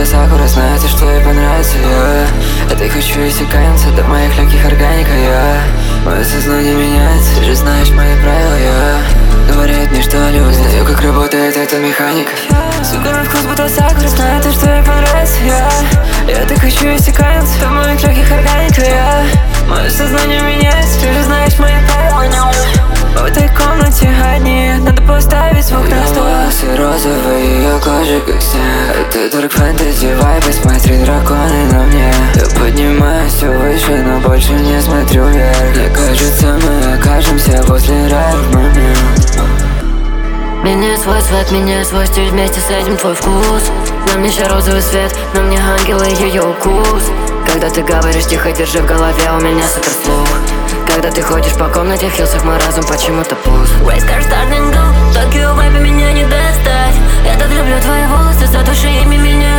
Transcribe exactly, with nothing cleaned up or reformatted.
будто сакура, знает, что ей понравится я. Это хочу и секанца, до моих легких органика я. Мое сознание меняется, ты же знаешь мои правила я. Говорит мне, что люблю, знаю, как работает эта механика. Сука, на вкус будто сакура, знает, что ей понравится я. Я так хочу и секанца, до моих легких органика я. Мое сознание меняется, ты же знаешь мои правила. В этой комнате одни, надо поставить звук на стол. Волосы розовые, ее кожа как снег. Это dark fantasy вайбы, смотри, драконы на мне. Я поднимаюсь все выше, но больше не смотрю вверх. Мне кажется, мы окажемся возле рая в момент. Меняй свой цвет, меняй свой стиль, вместе с этим твой вкус. На мне еще розовый свет, на мне ангелы, ее укус. Когда ты говоришь тихо, держи в голове, у меня суперслух. Когда ты ходишь по комнате, в хилсах мой разум почему-то пуст. Race car starting go, Токио вайпы меня не достать. Я так люблю твои волосы, задуши ими меня.